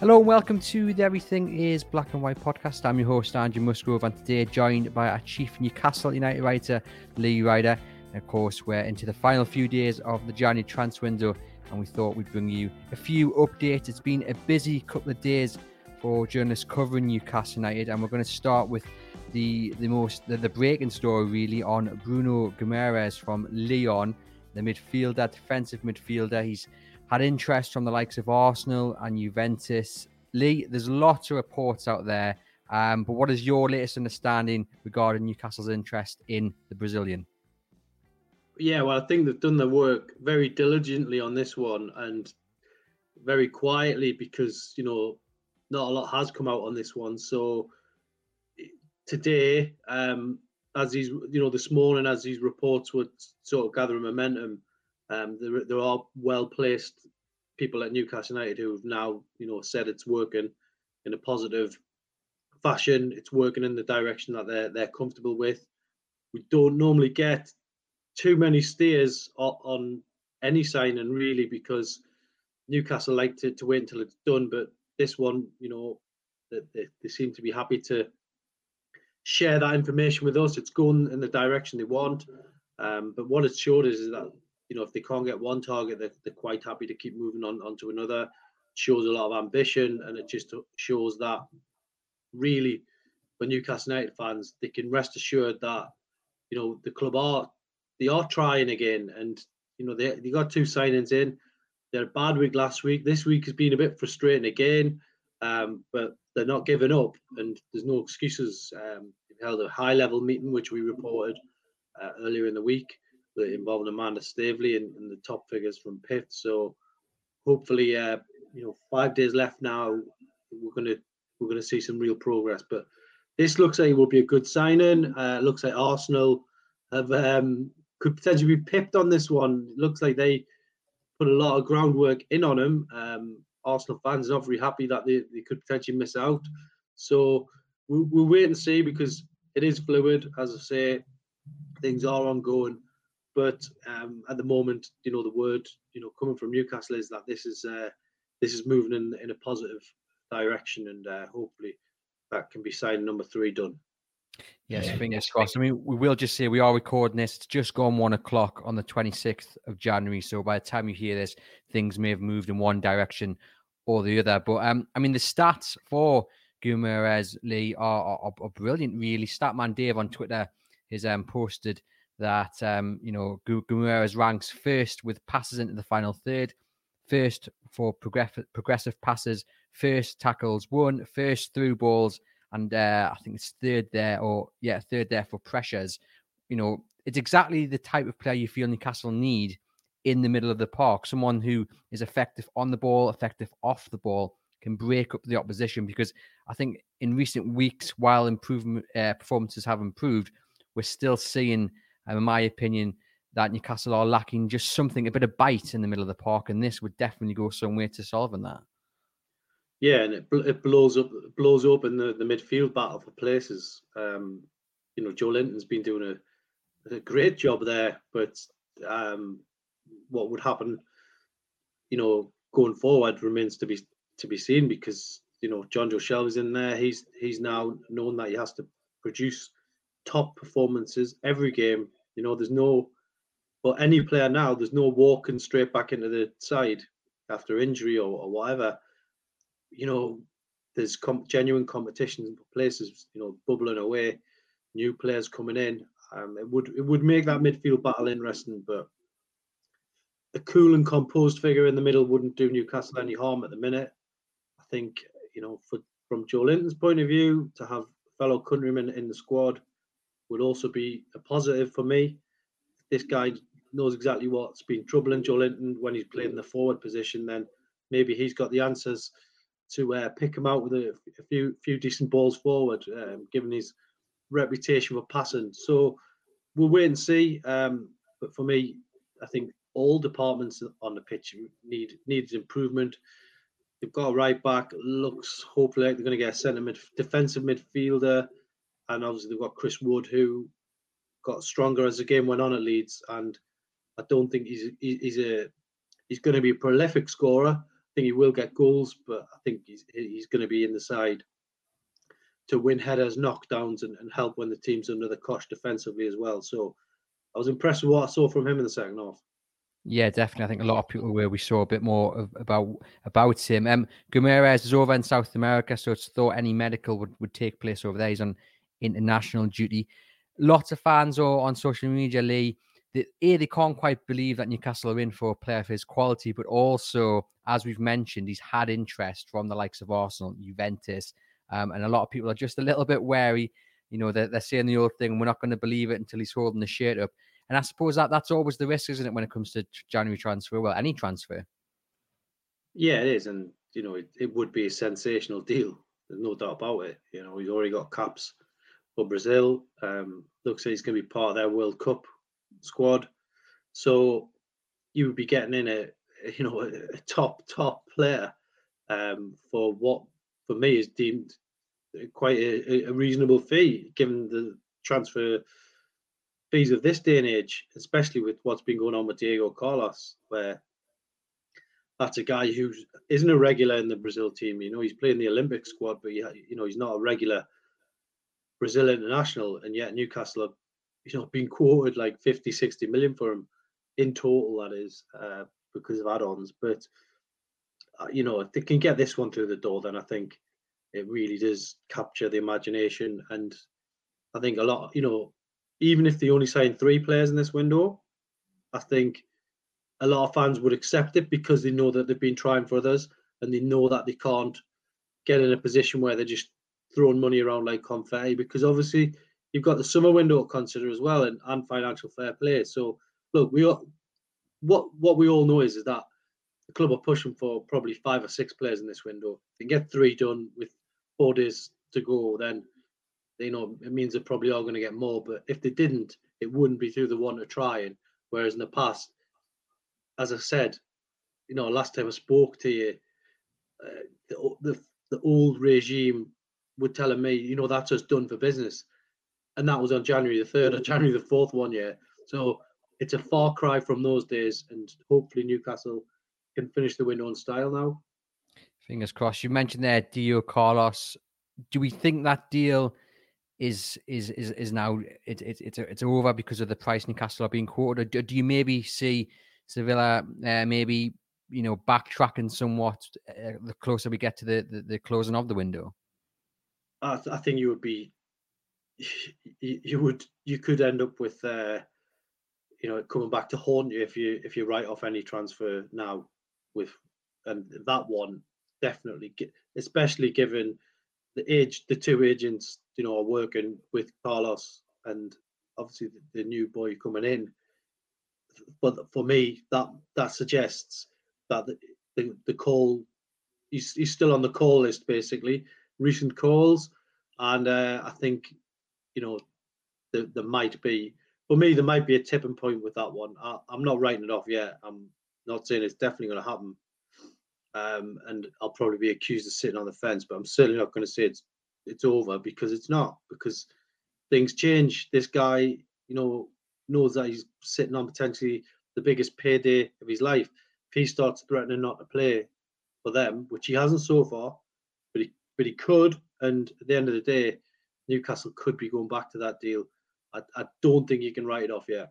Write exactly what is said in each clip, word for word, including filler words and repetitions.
Hello and welcome to the Everything is Black and White podcast. I'm your host, Andrew Musgrove, and today joined by our chief Newcastle United writer, Lee Ryder. And of course, we're into the final few days of the January transfer window, and we thought we'd bring you a few updates. It's been a busy couple of days for journalists covering Newcastle United, and we're going to start with the the most the, the breaking story really on Bruno Guimaraes from Lyon, the midfielder, defensive midfielder. He's had interest from the likes of Arsenal and Juventus. Lee, there's lots of reports out there, um, but what is your latest understanding regarding Newcastle's interest in the Brazilian? Yeah, well, I think they've done their work very diligently on this one and very quietly because, you know, not a lot has come out on this one. So today, um, as these, you know, this morning, as these reports were sort of gathering momentum, um, there, there are well-placed people at Newcastle United who have now, you know, said it's working in a positive fashion. It's working in the direction that they're they're comfortable with. We don't normally get too many steers on, on any signing really because Newcastle like to, to wait until it's done. But this one, you know, they, they seem to be happy to share that information with us. It's going in the direction they want. Um, but what it showed is, is that, you know, if they can't get one target, they're, they're quite happy to keep moving on, on to another. It shows a lot of ambition, and it just shows that really for Newcastle United fans, they can rest assured that, you know, the club are they are trying again. And, you know, they, they got two signings in. They had a bad week last week. This week has been a bit frustrating again, um, but they're not giving up, and there's no excuses. Um, they've held a high-level meeting, which we reported uh, earlier in the week, involving Amanda Staveley and, and the top figures from Pitt. So hopefully, uh, you know, five days left now, we're gonna we're gonna see some real progress. But this looks like it will be a good signing. Uh, looks like Arsenal have um, could potentially be pipped on this one. It looks like they put a lot of groundwork in on him. Um, Arsenal fans are not very happy that they, they could potentially miss out. So we'll, we'll wait and see because it is fluid. As I say, things are ongoing. But um, at the moment, you know, the word, you know, coming from Newcastle is that this is uh, this is moving in, in a positive direction, and uh, hopefully that can be sign number three done. Yes, fingers crossed. I mean, we will just say we are recording this. It's just gone one o'clock on the twenty-sixth of January. So by the time you hear this, things may have moved in one direction or the other. But um, I mean, the stats for Guimaraes, Lee, are, are, are brilliant, really. Statman Dave on Twitter has um, posted that, um, you know, Guimaraes ranks first with passes into the final third, first for progressive, progressive passes, first tackles won, first through balls, and uh, I think it's third there, or yeah, third there for pressures. You know, it's exactly the type of player you feel Newcastle need in the middle of the park. Someone who is effective on the ball, effective off the ball, can break up the opposition. Because I think in recent weeks, while improvement uh, performances have improved, we're still seeing, um, in my opinion, that Newcastle are lacking just something, a bit of bite in the middle of the park, and this would definitely go some way to solving that. Yeah, and it, it blows up blows open the, the midfield battle for places. Um, you know, Joelinton's been doing a, a great job there, but um, what would happen, you know, going forward remains to be to be seen because, you know, Jonjo Shelvey's in there. He's he's now known that he has to produce top performances every game. You know, there's no, but any player now, there's no walking straight back into the side after injury or, or whatever. You know, there's com- genuine competition for places, you know, bubbling away, new players coming in. Um, it would it would make that midfield battle interesting, but a cool and composed figure in the middle wouldn't do Newcastle any harm at the minute. I think, you know, for, from Joelinton's point of view, to have fellow countrymen in the squad would also be a positive for me. This guy knows exactly what's been troubling Joelinton when he's playing the forward position, then maybe he's got the answers to uh, pick him out with a, a few few decent balls forward, um, given his reputation for passing. So we'll wait and see. Um, but for me, I think all departments on the pitch need needs improvement. They've got a right back. Looks hopefully like they're going to get a centre mid, defensive midfielder, and obviously they've got Chris Wood, who got stronger as the game went on at Leeds. And I don't think he's he's a he's going to be a prolific scorer, think he will get goals, but I think he's he's going to be in the side to win headers, knockdowns, and, and help when the team's under the cosh defensively as well. So I was impressed with what I saw from him in the second half. Yeah, definitely. I think a lot of people where we saw a bit more of, about about him. Um, Guimaraes is over in South America, so it's thought any medical would, would take place over there. He's on international duty. Lots of fans are on social media, Lee. They, A, they can't quite believe that Newcastle are in for a player of his quality, but also, as we've mentioned, he's had interest from the likes of Arsenal, Juventus, um, and a lot of people are just a little bit wary. You know, they're, they're saying the old thing, we're not going to believe it until he's holding the shirt up. And I suppose that that's always the risk, isn't it, when it comes to January transfer? Well, any transfer. Yeah, it is. And, you know, it, it would be a sensational deal. There's no doubt about it. You know, he's already got caps for Brazil. Um, looks like he's going to be part of their World Cup squad. So you would be getting in a, you know, a, a top, top player um, for what, for me, is deemed quite a, a reasonable fee, given the transfer fees of this day and age, especially with what's been going on with Diego Carlos, where that's a guy who isn't a regular in the Brazil team. You know, he's playing the Olympic squad, but he, you know, he's not a regular Brazil international, and yet Newcastle have, you know, been quoted like fifty, sixty million for him in total, that is, uh, because of add-ons. But, uh, you know, if they can get this one through the door, then I think it really does capture the imagination. And I think a lot, you know, even if they only sign three players in this window, I think a lot of fans would accept it because they know that they've been trying for others and they know that they can't get in a position where they're just throwing money around like confetti, because obviously you've got the summer window to consider as well, and, and financial fair play. So look, we all, what what we all know is, is that the club are pushing for probably five or six players in this window. If they get three done with four days to go, then you know it means they're probably all going to get more. But if they didn't, it wouldn't be through the want of trying. Whereas in the past, as I said, you know, last time I spoke to you, uh, the, the the old regime were telling me, you know, that's us done for business, and that was on January the third or January the fourth one year. So it's a far cry from those days, and hopefully Newcastle can finish the window in style now. Fingers crossed. You mentioned there Diego Carlos. Do we think that deal is is is is now it, it, it's it's over because of the price Newcastle are being quoted? Or do, do you maybe see Sevilla uh, maybe you know backtracking somewhat uh, the closer we get to the, the the closing of the window? I, th- I think you would be, you, you would you could end up with uh, you know coming back to haunt you if you if you write off any transfer now with, and that one definitely, especially given the age, the two agents, you know, are working with Carlos and obviously the, the new boy coming in. But for me, that that suggests that the the, the call, he's, he's still on the call list, basically, recent calls. And uh, I think, you know, there, there might be, for me, there might be a tipping point with that one. I, I'm not writing it off yet. I'm not saying it's definitely going to happen. Um, and I'll probably be accused of sitting on the fence, but I'm certainly not going to say it's it's over, because it's not, because things change. This guy, you know, knows that he's sitting on potentially the biggest payday of his life. If he starts threatening not to play for them, which he hasn't so far, but he but he could, and at the end of the day, Newcastle could be going back to that deal. I, I don't think you can write it off yet.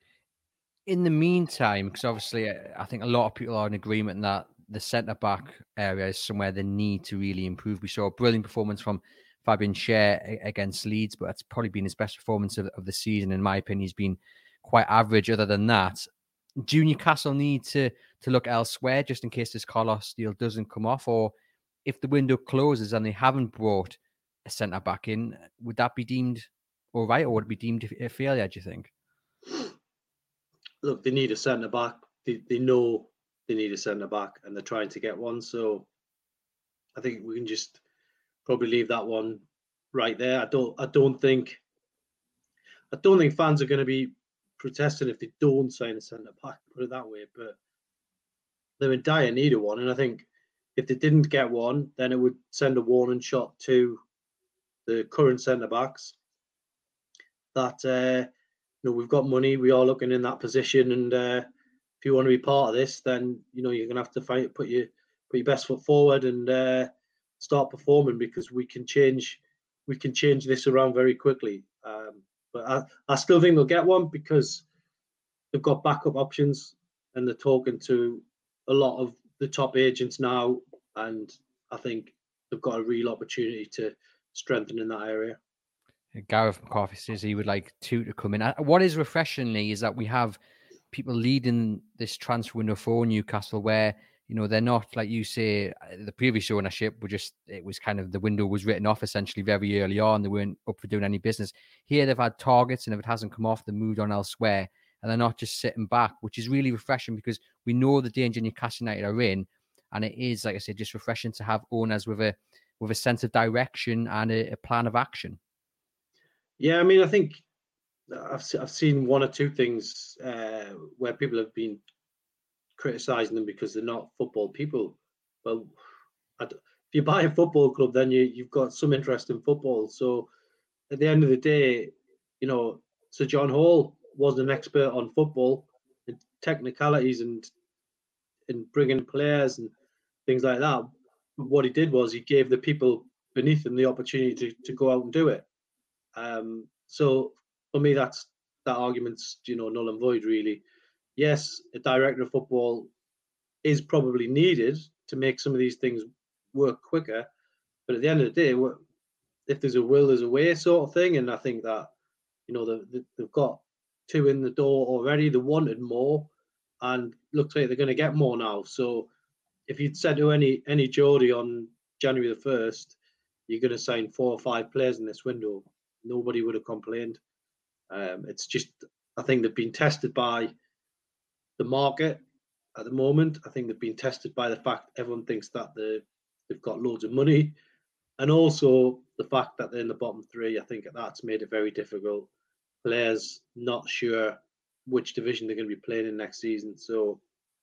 In the meantime, because obviously I think a lot of people are in agreement that the centre-back area is somewhere they need to really improve. We saw a brilliant performance from Fabian Schär against Leeds, but that's probably been his best performance of, of the season. In my opinion, he's been quite average other than that. Do Newcastle need to, to look elsewhere just in case this Carlos deal doesn't come off? Or if the window closes and they haven't brought a centre-back in, would that be deemed all right, or would it be deemed a failure, do you think? Look, they need a centre back. They, they know they need a centre back, and they're trying to get one. So I think we can just probably leave that one right there. I don't. I don't think. I don't think fans are going to be protesting if they don't sign a centre back. Put it that way. But they're in dire need of one, and I think if they didn't get one, then it would send a warning shot to the current centre backs that. Uh, You know, we've got money. We are looking in that position, and uh, if you want to be part of this, then you know you're gonna have to fight, put your put your best foot forward and uh, start performing, because we can change we can change this around very quickly. Um, but I, I still think they'll get one, because they've got backup options and they're talking to a lot of the top agents now, and I think they've got a real opportunity to strengthen in that area. Gareth McCarthy says he would like two to come in. What is refreshingly is that we have people leading this transfer window for Newcastle, where, you know, they're not, like you say, the previous ownership were just, it was kind of, the window was written off essentially very early on. They weren't up for doing any business. Here they've had targets, and if it hasn't come off, they've moved on elsewhere, and they're not just sitting back, which is really refreshing, because we know the danger Newcastle United are in, and it is, like I said, just refreshing to have owners with a with a sense of direction and a, a plan of action. Yeah, I mean, I think I've I've seen one or two things uh, where people have been criticizing them because they're not football people. But if you buy a football club, then you you've got some interest in football. So at the end of the day, you know, Sir John Hall was an expert on football and technicalities and and bringing players and things like that. What he did was he gave the people beneath him the opportunity to, to go out and do it. Um, so for me, that's that argument's, you know, null and void, really. Yes, a director of football is probably needed to make some of these things work quicker, but at the end of the day, if there's a will, there's a way, sort of thing. And I think that, you know, the, they've got two in the door already. They wanted more, and looks like they're going to get more now. So if you'd said to any any Geordie on January the first, you're going to sign four or five players in this window, nobody would have complained. Um, it's just, I think they've been tested by the market at the moment. I think they've been tested by the fact everyone thinks that the, they've got loads of money, and also the fact that they're in the bottom three. I think that's made it very difficult. Players not sure which division they're going to be playing in next season. So,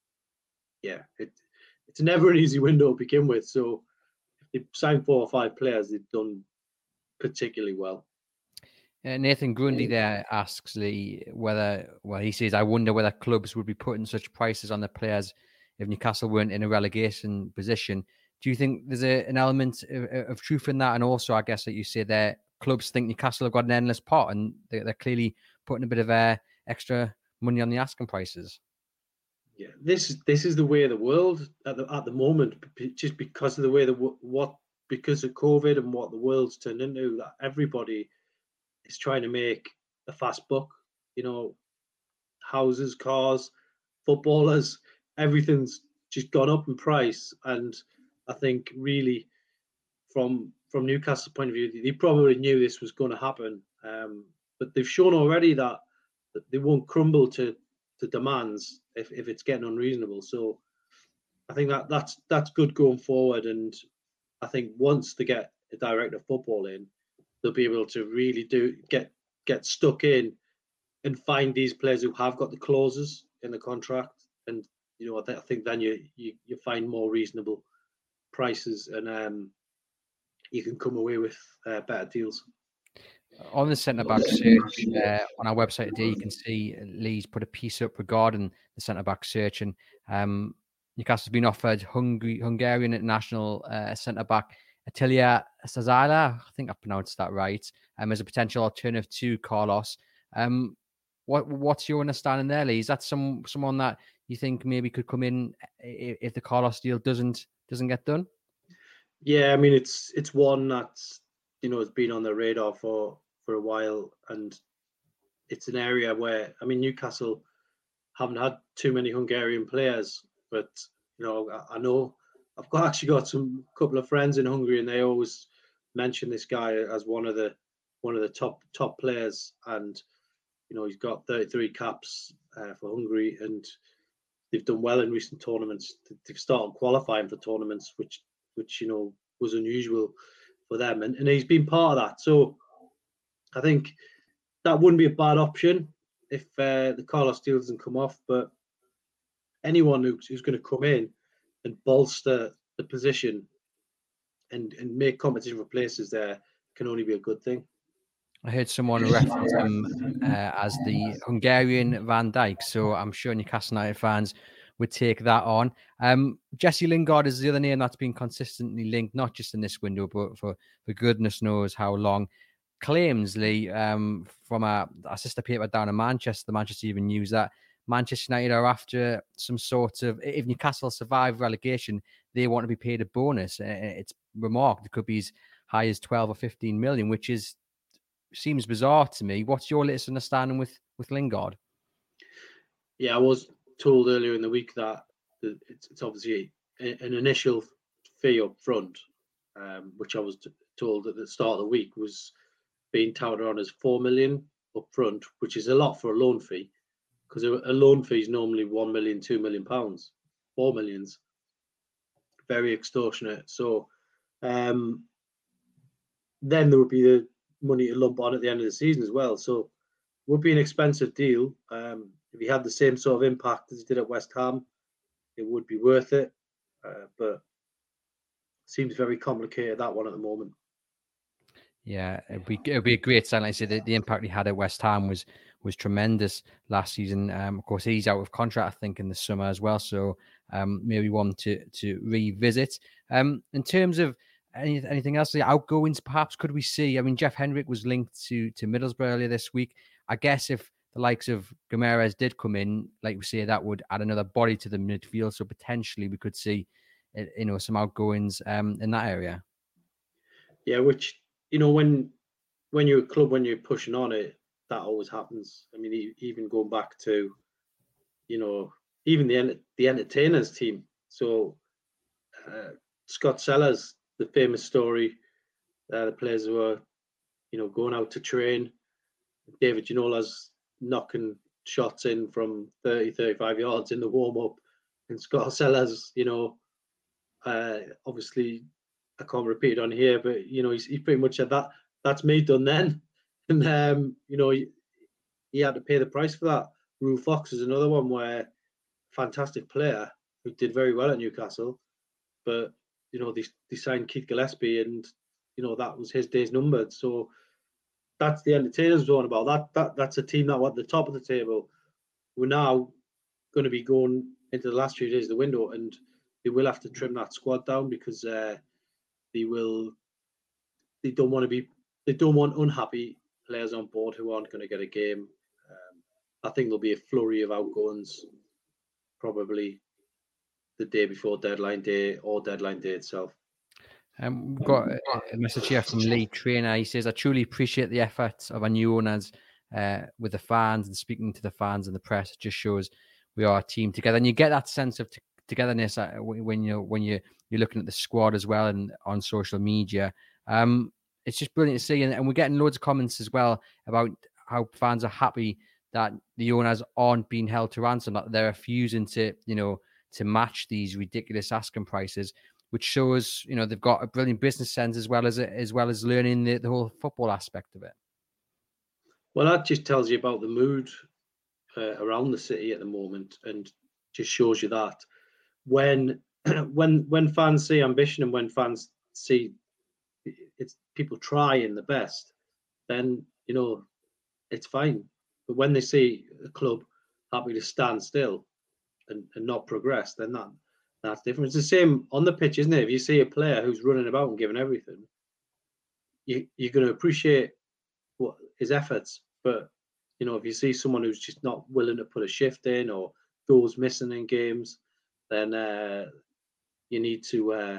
yeah, it, it's never an easy window to begin with. So, if they've signed four or five players, they've done particularly well. Uh, Nathan Grundy there asks Lee whether, well, he says, I wonder whether clubs would be putting such prices on the players if Newcastle weren't in a relegation position. Do you think there's a, an element of, of truth in that? And also, I guess that you say there, clubs think Newcastle have got an endless pot, and they're, they're clearly putting a bit of uh, extra money on the asking prices. Yeah, this is this is the way of the world at the at the moment, just because of the way the what because of COVID and what the world's turned into. That everybody is trying to make a fast buck. You know, houses, cars, footballers, everything's just gone up in price. And I think really, from from Newcastle's point of view, they probably knew this was going to happen. Um, but they've shown already that, that they won't crumble to to demands if, if it's getting unreasonable. So I think that that's that's good going forward. And I think once they get a director of football in, they'll be able to really do get get stuck in and find these players who have got the clauses in the contract. And you know, I think then you you, you find more reasonable prices, and um, you can come away with uh, better deals. On the centre-back search, uh, on our website today, you can see Lee's put a piece up regarding the centre-back search, and um, Newcastle's been offered Hungary, Hungarian international uh, centre-back Attila Szalai, I think I pronounced that right, um, as a potential alternative to Carlos. Um, what What's your understanding there, Lee? Is that some someone that you think maybe could come in if, if the Carlos deal doesn't doesn't get done? Yeah, I mean, it's it's one that's, you know, it's been on the radar for for a while, and it's an area where, I mean, Newcastle haven't had too many Hungarian players, but you know, I, I know I've got actually got some couple of friends in Hungary, and they always mention this guy as one of the one of the top top players. And you know, he's got thirty-three caps uh, for Hungary, and they've done well in recent tournaments. They've started qualifying for tournaments, which which you know was unusual for them, and, and he's been part of that. So I think that wouldn't be a bad option if uh, the Carlos deal doesn't come off. But anyone who's, who's going to come in and bolster the position and, and make competition for places there can only be a good thing. I heard someone reference him uh, as the Hungarian Van Dijk, so I'm sure Newcastle United fans would take that on. Um, Jesse Lingard is the other name that's been consistently linked, not just in this window, but for, for goodness knows how long. Claims, Lee, um, from a, a sister paper down in Manchester, the Manchester Evening News, that Manchester United are after some sort of, if Newcastle survive relegation, they want to be paid a bonus. It's remarked it could be as high as twelve or fifteen million, which is seems bizarre to me. What's your latest understanding with, with Lingard? Yeah, I was told earlier in the week that it's, it's obviously an initial fee up front, um, which I was told at the start of the week was being touted on as four million up front, which is a lot for a loan fee, because a, a loan fee is normally one million, two million pounds. Four millions, very extortionate. So um, then there would be the money to lump on at the end of the season as well. So it would be an expensive deal. Um, if he had the same sort of impact as he did at West Ham, it would be worth it. Uh, but it seems very complicated, that one at the moment. Yeah, it'd be it'd be a great sign. Like I said, the, the impact he had at West Ham was was tremendous last season. Um, of course, he's out of contract, I think, in the summer as well. So um, maybe one to to revisit. Um, in terms of any, anything else, the outgoings, perhaps could we see? I mean, Jeff Hendrick was linked to to Middlesbrough earlier this week. I guess if the likes of Guimaraes did come in, like we say, that would add another body to the midfield. So potentially we could see, you know, some outgoings um, in that area. Yeah, which, you know, when when you're a club, when you're pushing on it, that always happens. I mean, even going back to, you know, even the the entertainers team. So uh, Scott Sellers, the famous story, uh, the players were, you know, going out to train. David Ginola's knocking shots in from thirty, thirty-five yards in the warm-up. And Scott Sellers, you know, uh, obviously, I can't repeat it on here, but, you know, he's, he pretty much said that, that's me done then. And, um, you know, he, he had to pay the price for that. Rue Fox is another one where fantastic player who did very well at Newcastle, but, you know, they, they signed Keith Gillespie and, you know, that was his days numbered. So that's the entertainers zone about that. That That's a team that were at the top of the table. We're now going to be going into the last few days of the window, and they will have to trim that squad down because uh, they will. They don't want to be. They don't want unhappy players on board who aren't going to get a game. Um, I think there'll be a flurry of outgoings, probably the day before deadline day or deadline day itself. Um, we've got a message here from Lee Trainer. He says, I truly appreciate the efforts of our new owners uh, with the fans and speaking to the fans and the press. It just shows we are a team together. And you get that sense of t- togetherness uh, when, you, when you, you're looking at the squad as well and on social media. Um, it's just brilliant to see. And, and we're getting loads of comments as well about how fans are happy that the owners aren't being held to ransom, that they're refusing to, you know, to match these ridiculous asking prices, which shows, you know, they've got a brilliant business sense as well as as well as learning the, the whole football aspect of it. Well, that just tells you about the mood uh, around the city at the moment, and just shows you that when when when fans see ambition and when fans see it's people trying the best, then, you know, it's fine. But when they see a club happy to stand still and, and not progress, then that that's different. It's the same on the pitch, isn't it? If you see a player who's running about and giving everything, you, you're going to appreciate what his efforts. But, you know, if you see someone who's just not willing to put a shift in or goes missing in games, then uh, you need to uh,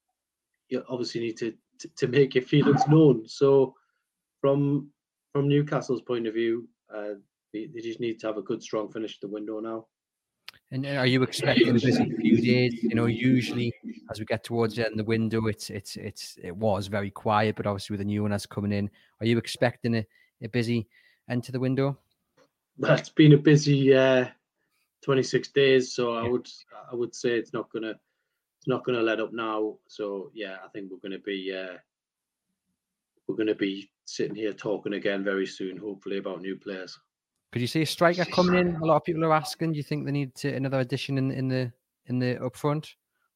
you obviously need to, to to make your feelings known. So from from Newcastle's point of view, uh, they, they just need to have a good, strong finish to the window now. And are you expecting a busy few days? You know, usually as we get towards the end of the window, it's it's it's it was very quiet, but obviously with the new owners coming in, are you expecting a, a busy end to the window? Well, it's been a busy uh, twenty-six days, so I would I would say it's not gonna it's not gonna let up now. So yeah, I think we're gonna be uh, we're gonna be sitting here talking again very soon, hopefully about new players. Could you see a striker coming in? A lot of people are asking. Do you think they need to, another addition in in the in the upfront?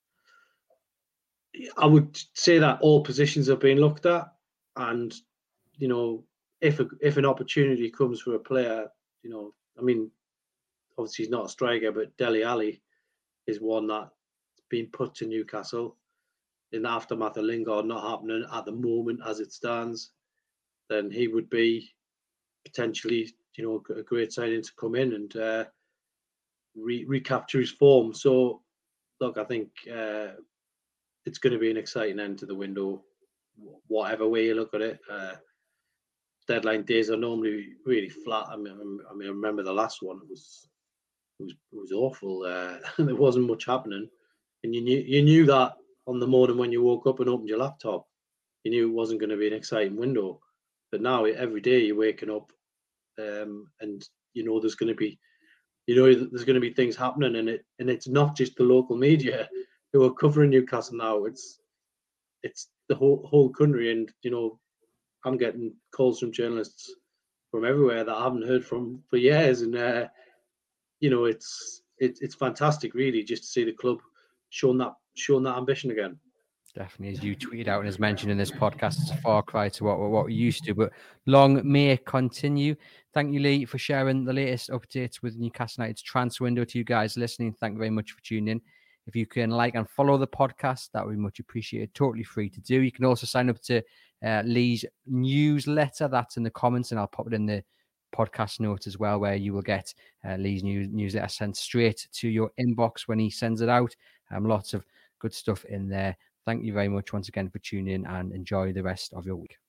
I would say that all positions are being looked at, and, you know, if a, if an opportunity comes for a player, you know, I mean, obviously he's not a striker, but Dele Alli, is one that's been put to Newcastle in the aftermath of Lingard not happening at the moment as it stands, then he would be potentially, you know, a great signing to come in and uh, re- recapture his form. So, look, I think uh, it's going to be an exciting end to the window, whatever way you look at it. Uh, deadline days are normally really flat. I mean, I mean, I remember the last one; it was it was it was awful. Uh, there wasn't much happening, and you knew you knew that on the morning when you woke up and opened your laptop, you knew it wasn't going to be an exciting window. But now every day you're waking up, um, and you know there's going to be, you know, there's going to be things happening, and it and it's not just the local media who are covering Newcastle now. It's it's the whole whole country, and you know, I'm getting calls from journalists from everywhere that I haven't heard from for years, and uh, you know, it's it, it's fantastic, really, just to see the club showing that showing that ambition again. Definitely, as you tweeted out and as mentioned in this podcast, it's a far cry to what, what we used to, but long may it continue. Thank you, Lee, for sharing the latest updates with Newcastle United's transfer window. To you guys listening, thank you very much for tuning in. If you can like and follow the podcast, that would be much appreciated. Totally free to do. You can also sign up to uh, Lee's newsletter. That's in the comments, and I'll pop it in the podcast notes as well, where you will get uh, Lee's news, newsletter sent straight to your inbox when he sends it out. Um, lots of good stuff in there. Thank you very much once again for tuning in, and enjoy the rest of your week.